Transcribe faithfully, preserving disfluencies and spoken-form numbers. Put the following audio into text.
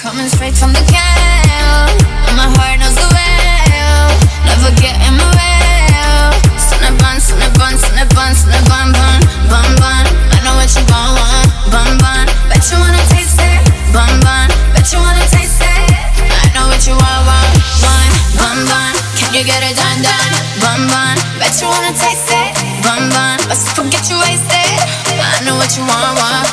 coming straight from the can. And my heart knows the way. Never get in my way. Son of bun, son of bun, son of bun, son of bun, bun, bun, bun. I know what you want, want, bun, bun. Bet you wanna taste it, bun, bun. Bet you wanna taste it. I know what you want, want, want, bun, bun. Can you get it done, done, bun, bun. Bet you wanna taste it, bun, bun. Let's forget you wasted. I know what you want, want.